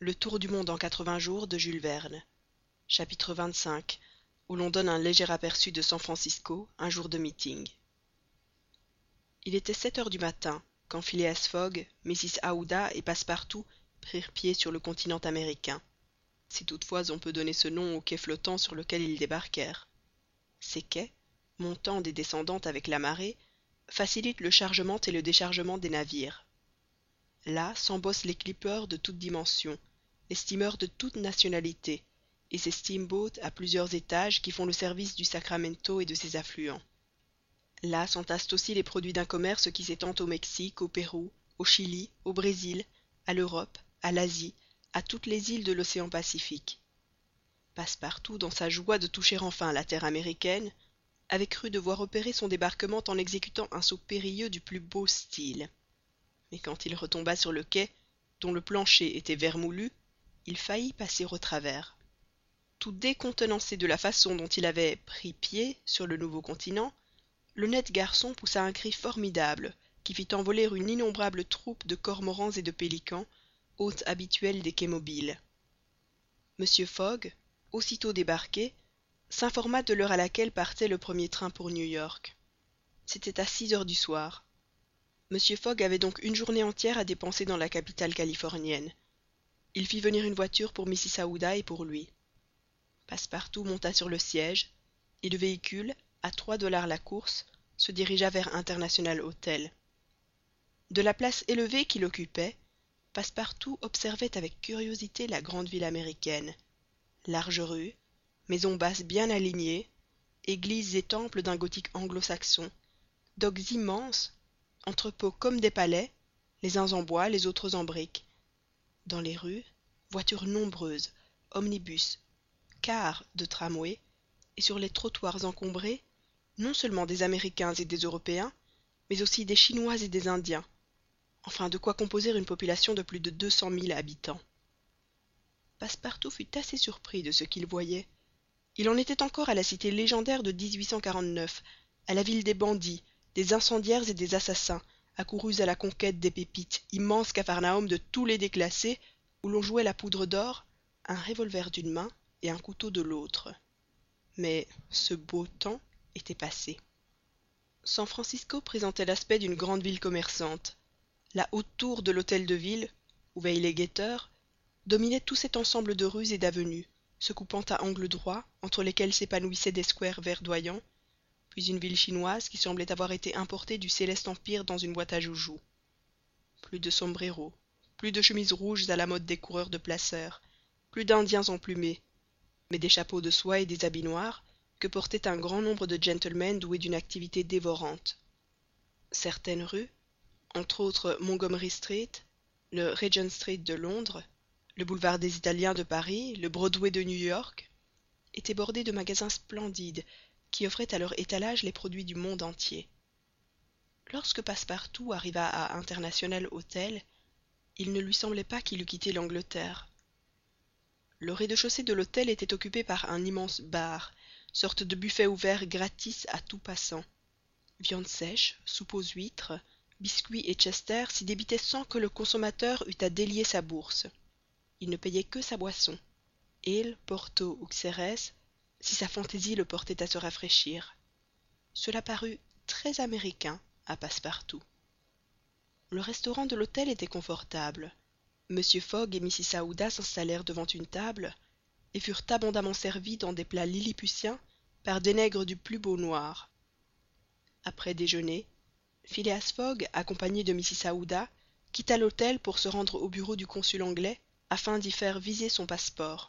Le tour du monde en 80 jours de Jules Verne. Chapitre 25, où l'on donne un léger aperçu de San Francisco, un jour de meeting. Il était 7 heures du matin quand Phileas Fogg, Mrs. Aouda et Passepartout prirent pied sur le continent américain, si toutefois on peut donner ce nom au quai flottant sur lequel ils débarquèrent. Ces quais, montant et descendant avec la marée, facilitent le chargement et le déchargement des navires. Là s'embossent les clippers de toutes dimensions, les steamers de toute nationalité, et ces steamboats à plusieurs étages qui font le service du Sacramento et de ses affluents. Là s'entassent aussi les produits d'un commerce qui s'étend au Mexique, au Pérou, au Chili, au Brésil, à l'Europe, à l'Asie, à toutes les îles de l'océan Pacifique. Passepartout, dans sa joie de toucher enfin la terre américaine, avait cru devoir opérer son débarquement en exécutant un saut périlleux du plus beau style. Mais quand il retomba sur le quai, dont le plancher était vermoulu, il faillit passer au travers. Tout décontenancé de la façon dont il avait pris pied sur le nouveau continent, l'honnête garçon poussa un cri formidable qui fit envoler une innombrable troupe de cormorans et de pélicans, hôtes habituels des quais mobiles. Mr. Fogg, aussitôt débarqué, s'informa de l'heure à laquelle partait le premier train pour New York. C'était à 6 heures du soir. Mr. Fogg avait donc une journée entière à dépenser dans la capitale californienne. Il fit venir une voiture pour Mrs. Aouda et pour lui. Passepartout monta sur le siège, et le véhicule, à $3 la course, se dirigea vers International Hotel. De la place élevée qu'il occupait, Passepartout observait avec curiosité la grande ville américaine. Larges rues, maisons basses bien alignées, églises et temples d'un gothique anglo-saxon, docks immenses, entrepôts comme des palais, les uns en bois, les autres en briques. Dans les rues, voitures nombreuses, omnibus, cars de tramway, et sur les trottoirs encombrés, non seulement des Américains et des Européens, mais aussi des Chinois et des Indiens. Enfin, de quoi composer une population de plus de 200 000 habitants. Passepartout fut assez surpris de ce qu'il voyait. Il en était encore à la cité légendaire de 1849, à la ville des bandits, des incendiaires et des assassins, accourus à la conquête des pépites, immense capharnaüm de tous les déclassés, où l'on jouait la poudre d'or, un revolver d'une main et un couteau de l'autre. Mais ce beau temps était passé. San Francisco présentait l'aspect d'une grande ville commerçante. La haute tour de l'hôtel de ville, où veillent les guetteurs, dominait tout cet ensemble de rues et d'avenues, se coupant à angles droits, entre lesquels s'épanouissaient des squares verdoyants, puis une ville chinoise qui semblait avoir été importée du céleste empire dans une boîte à joujoux. Plus de sombreros, plus de chemises rouges à la mode des coureurs de placeurs, plus d'indiens emplumés, mais des chapeaux de soie et des habits noirs que portaient un grand nombre de gentlemen doués d'une activité dévorante. Certaines rues, entre autres Montgomery Street, le Regent Street de Londres, le boulevard des Italiens de Paris, le Broadway de New York, étaient bordées de magasins splendides qui offraient à leur étalage les produits du monde entier. Lorsque Passepartout arriva à International Hotel, il ne lui semblait pas qu'il eût quitté l'Angleterre. Le rez-de-chaussée de l'hôtel était occupé par un immense bar, sorte de buffet ouvert gratis à tout passant. Viande sèche, soupe aux huîtres, biscuits et chester s'y débitaient sans que le consommateur eût à délier sa bourse. Il ne payait que sa boisson, ale, porto ou xérès, si sa fantaisie le portait à se rafraîchir. Cela parut très américain à Passepartout. Le restaurant de l'hôtel était confortable. Mr. Fogg et Mrs. Aouda s'installèrent devant une table et furent abondamment servis dans des plats lilliputiens par des nègres du plus beau noir. Après déjeuner, Phileas Fogg, accompagné de Mrs. Aouda, quitta l'hôtel pour se rendre au bureau du consul anglais afin d'y faire viser son passeport.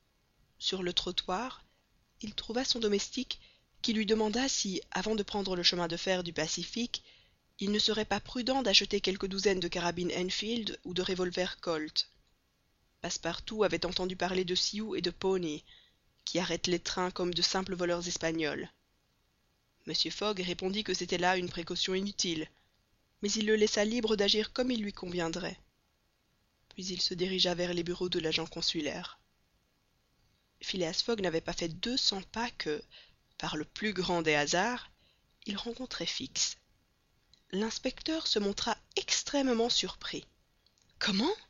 Sur le trottoir, il trouva son domestique qui lui demanda si, avant de prendre le chemin de fer du Pacifique, il ne serait pas prudent d'acheter quelques douzaines de carabines Enfield ou de revolvers Colt. Passepartout avait entendu parler de Sioux et de Pawnee, qui arrêtent les trains comme de simples voleurs espagnols. Mr. Fogg répondit que c'était là une précaution inutile, mais il le laissa libre d'agir comme il lui conviendrait. Puis il se dirigea vers les bureaux de l'agent consulaire. Phileas Fogg n'avait pas fait 200 pas que, par le plus grand des hasards, il rencontrait Fix. L'inspecteur se montra extrêmement surpris. « Comment ?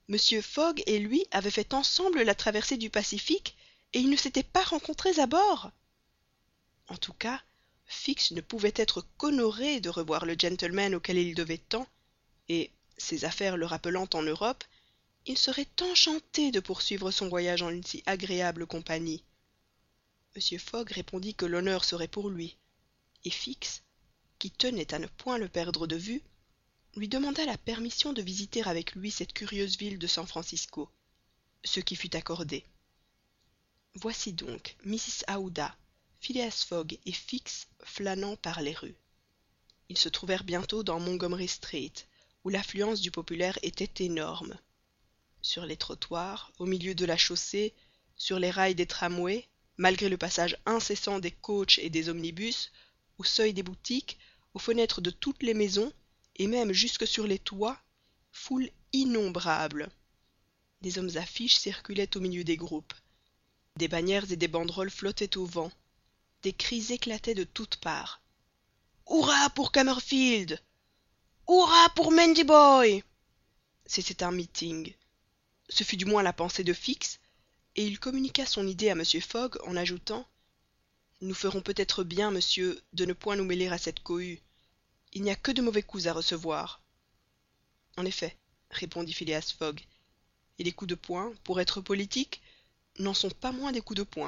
Mr. Fogg et lui avaient fait ensemble la traversée du Pacifique, et ils ne s'étaient pas rencontrés à bord. En tout cas, Fix ne pouvait être qu'honoré de revoir le gentleman auquel il devait tant, et, ses affaires le rappelant en Europe, il serait enchanté de poursuivre son voyage en une si agréable compagnie. Mr. Fogg répondit que l'honneur serait pour lui, et Fix, qui tenait à ne point le perdre de vue, lui demanda la permission de visiter avec lui cette curieuse ville de San Francisco, ce qui fut accordé. Voici donc Mrs. Aouda, Phileas Fogg et Fix flânant par les rues. Ils se trouvèrent bientôt dans Montgomery Street, où l'affluence du populaire était énorme. Sur les trottoirs, au milieu de la chaussée, sur les rails des tramways, malgré le passage incessant des coaches et des omnibus, au seuil des boutiques, aux fenêtres de toutes les maisons, et même jusque sur les toits, foule innombrable. Des hommes affiches circulaient au milieu des groupes. Des bannières et des banderoles flottaient au vent. Des cris éclataient de toutes parts. « Hurrah pour Kamerfield !»« Hurrah pour Mandiboy !» C'était un meeting. Ce fut du moins la pensée de Fix, et il communiqua son idée à Mr. Fogg en ajoutant « Nous ferons peut-être bien, monsieur, de ne point nous mêler à cette cohue. Il n'y a que de mauvais coups à recevoir. » « En effet, » répondit Phileas Fogg, « et les coups de poing, pour être politiques, n'en sont pas moins des coups de poing. »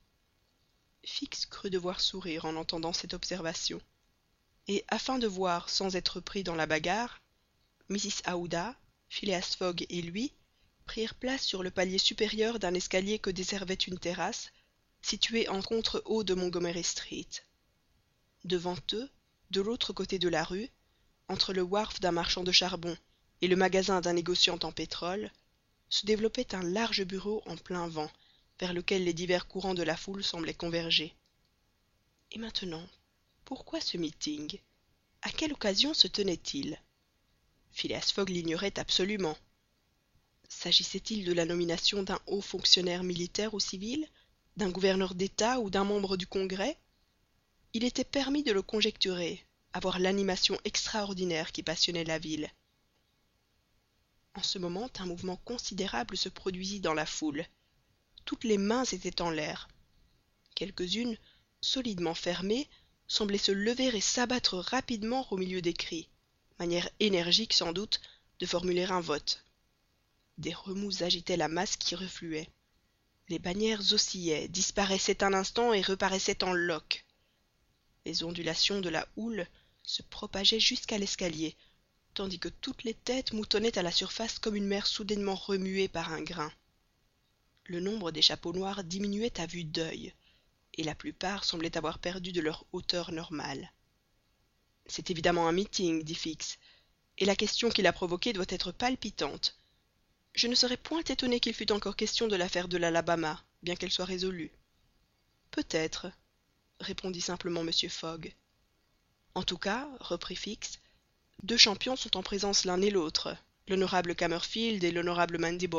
Fix crut devoir sourire en entendant cette observation, et afin de voir sans être pris dans la bagarre, Mrs. Aouda, Phileas Fogg et lui prirent place sur le palier supérieur d'un escalier que desservait une terrasse, située en contre-haut de Montgomery Street. Devant eux, de l'autre côté de la rue, entre le wharf d'un marchand de charbon et le magasin d'un négociant en pétrole, se développait un large bureau en plein vent, vers lequel les divers courants de la foule semblaient converger. Et maintenant, pourquoi ce meeting? À quelle occasion se tenait-il? Phileas Fogg l'ignorait absolument. S'agissait-il de la nomination d'un haut fonctionnaire militaire ou civil, d'un gouverneur d'État ou d'un membre du Congrès? Il était permis de le conjecturer, à voir l'animation extraordinaire qui passionnait la ville. En ce moment, un mouvement considérable se produisit dans la foule. Toutes les mains étaient en l'air. Quelques-unes, solidement fermées, semblaient se lever et s'abattre rapidement au milieu des cris, manière énergique sans doute de formuler un vote. Des remous agitaient la masse qui refluait. Les bannières oscillaient, disparaissaient un instant et reparaissaient en loques. Les ondulations de la houle se propageaient jusqu'à l'escalier, tandis que toutes les têtes moutonnaient à la surface comme une mer soudainement remuée par un grain. Le nombre des chapeaux noirs diminuait à vue d'œil, et la plupart semblaient avoir perdu de leur hauteur normale. « C'est évidemment un meeting, » dit Fix, « et la question qui l'a provoqué doit être palpitante. Je ne serais point étonné qu'il fût encore question de l'affaire de l'Alabama, bien qu'elle soit résolue. »« Peut-être, » répondit simplement Mr. Fogg. « En tout cas, reprit Fix, deux champions sont en présence l'un et l'autre, l'honorable Kamerfield et l'honorable Mandiboy. »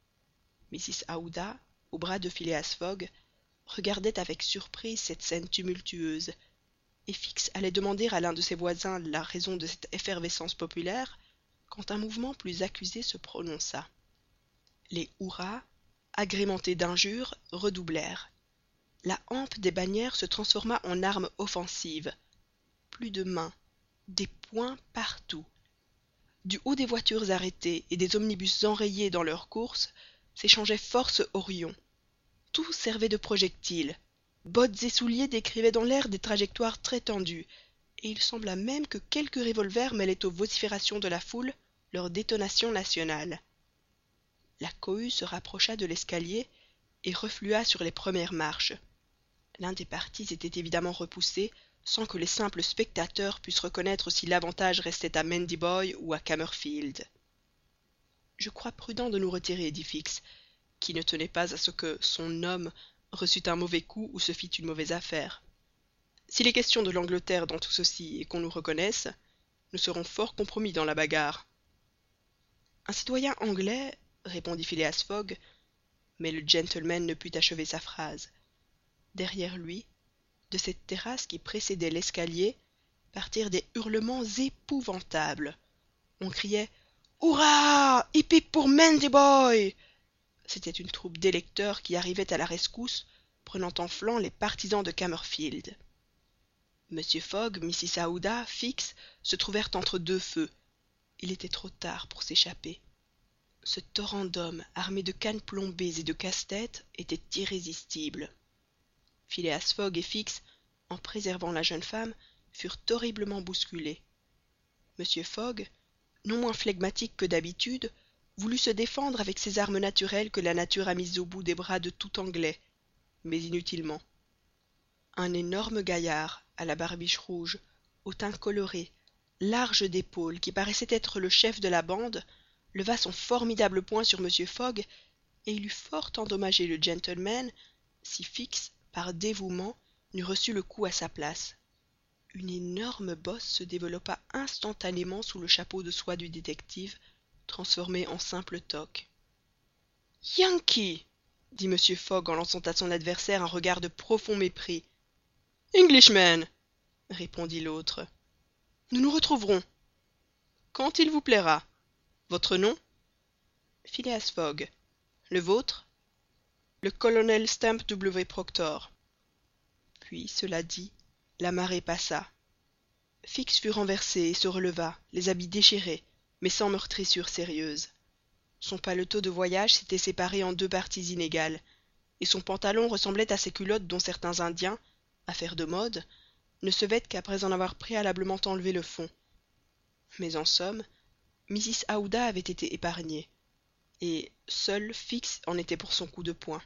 Mrs. Aouda, au bras de Phileas Fogg, regardait avec surprise cette scène tumultueuse, et Fix allait demander à l'un de ses voisins la raison de cette effervescence populaire, quand un mouvement plus accusé se prononça. Les hurrahs, agrémentés d'injures, redoublèrent. La hampe des bannières se transforma en arme offensive. Plus de mains, des poings partout. Du haut des voitures arrêtées et des omnibus enrayés dans leur course s'échangeaient force horions. Tout servait de projectile. Bottes et souliers décrivaient dans l'air des trajectoires très tendues, et il sembla même que quelques revolvers mêlaient aux vociférations de la foule leur détonation nationale. La cohue se rapprocha de l'escalier et reflua sur les premières marches. L'un des partis était évidemment repoussé, sans que les simples spectateurs pussent reconnaître si l'avantage restait à Mandiboy ou à Kamerfield. « Je crois prudent de nous retirer, » dit Fix, qui ne tenait pas à ce que son homme reçût un mauvais coup ou se fît une mauvaise affaire. « S'il est question de l'Angleterre dans tout ceci et qu'on nous reconnaisse, nous serons fort compromis dans la bagarre. »« Un citoyen anglais, » répondit Phileas Fogg, mais le gentleman ne put achever sa phrase. Derrière lui, de cette terrasse qui précédait l'escalier, partirent des hurlements épouvantables. On criait Hurrah! Hip hip pour Mandy Boy! C'était une troupe d'électeurs qui arrivait à la rescousse, prenant en flanc les partisans de Kamerfield. Mr. Fogg, Mrs. Aouda, Fix se trouvèrent entre deux feux. Il était trop tard pour s'échapper. Ce torrent d'hommes armés de cannes plombées et de casse-tête était irrésistible. Phileas Fogg et Fix, en préservant la jeune femme, furent horriblement bousculés. Mr. Fogg, non moins flegmatique que d'habitude, voulut se défendre avec ces armes naturelles que la nature a mises au bout des bras de tout Anglais, mais inutilement. Un énorme gaillard, à la barbiche rouge, au teint coloré, large d'épaules, qui paraissait être le chef de la bande, leva son formidable poing sur Mr. Fogg, et il eût fort endommagé le gentleman si Fix, par dévouement, n'eût reçu le coup à sa place. Une énorme bosse se développa instantanément sous le chapeau de soie du détective, transformé en simple toque. Yankee! Dit Mr. Fogg en lançant à son adversaire un regard de profond mépris. Englishman! Répondit l'autre. Nous nous retrouverons. Quand il vous plaira. Votre nom? Phileas Fogg. Le vôtre? Le colonel Stamp W. Proctor. Puis, cela dit, la marée passa. Fix fut renversé et se releva, les habits déchirés, mais sans meurtrissure sérieuse. Son paletot de voyage s'était séparé en deux parties inégales, et son pantalon ressemblait à ces culottes dont certains indiens, affaire de mode, ne se vêtent qu'après en avoir préalablement enlevé le fond. Mais en somme, Mrs. Aouda avait été épargnée, et seul Fix en était pour son coup de poing.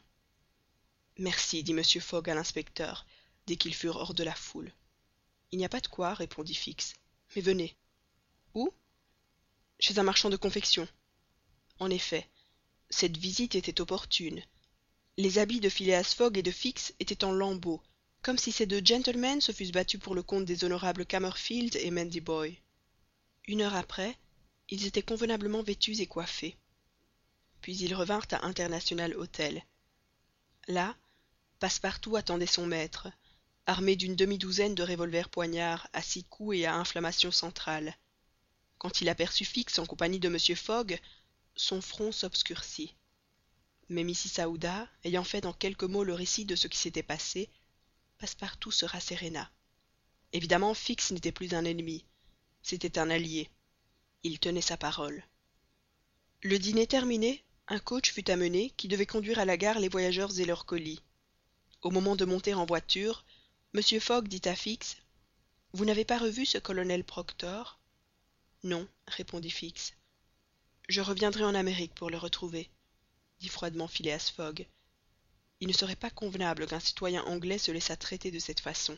Merci, dit Mr. Fogg à l'inspecteur, dès qu'ils furent hors de la foule. Il n'y a pas de quoi, répondit Fix. Mais venez. Où? Chez un marchand de confection. En effet, cette visite était opportune. Les habits de Phileas Fogg et de Fix étaient en lambeaux, comme si ces deux gentlemen se fussent battus pour le compte des honorables Kamerfield et Mandy Boy. Une heure après, ils étaient convenablement vêtus et coiffés. Puis ils revinrent à International Hotel. Là, Passepartout attendait son maître, armé d'une demi-douzaine de revolvers poignards à 6 coups et à inflammation centrale. Quand il aperçut Fix en compagnie de Mr. Fogg, son front s'obscurcit. Mais Mrs. Aouda, ayant fait en quelques mots le récit de ce qui s'était passé, Passepartout se rasséréna. Évidemment, Fix n'était plus un ennemi, c'était un allié. Il tenait sa parole. Le dîner terminé, un coach fut amené qui devait conduire à la gare les voyageurs et leurs colis. Au moment de monter en voiture, Mr. Fogg dit à Fix: « Vous n'avez pas revu ce colonel Proctor ?»« Non, répondit Fix. »« Je reviendrai en Amérique pour le retrouver, » dit froidement Phileas Fogg. Il ne serait pas convenable qu'un citoyen anglais se laissât traiter de cette façon.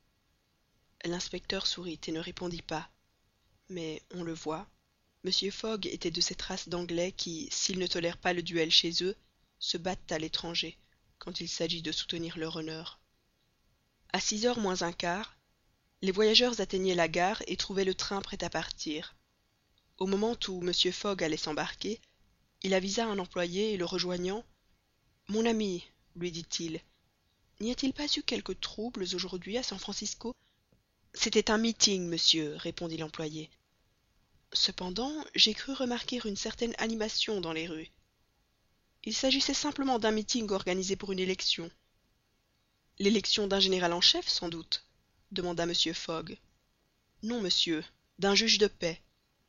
L'inspecteur sourit et ne répondit pas. Mais, on le voit, Mr. Fogg était de cette race d'anglais qui, s'ils ne tolèrent pas le duel chez eux, se battent à l'étranger, quand il s'agit de soutenir leur honneur. À 6 heures moins un quart, les voyageurs atteignaient la gare et trouvaient le train prêt à partir. Au moment où Mr. Fogg allait s'embarquer, il avisa un employé et le rejoignant: « Mon ami, lui dit-il, n'y a-t-il pas eu quelques troubles aujourd'hui à San Francisco ?»« C'était un meeting, monsieur, répondit l'employé. Cependant, j'ai cru remarquer une certaine animation dans les rues. Il s'agissait simplement d'un meeting organisé pour une élection. »« L'élection d'un général en chef, sans doute ?» demanda Mr. Fogg. « Non, monsieur, d'un juge de paix. »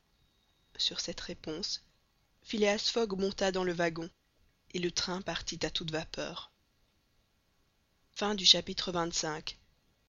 Sur cette réponse, Phileas Fogg monta dans le wagon, et le train partit à toute vapeur. Chapitre 25.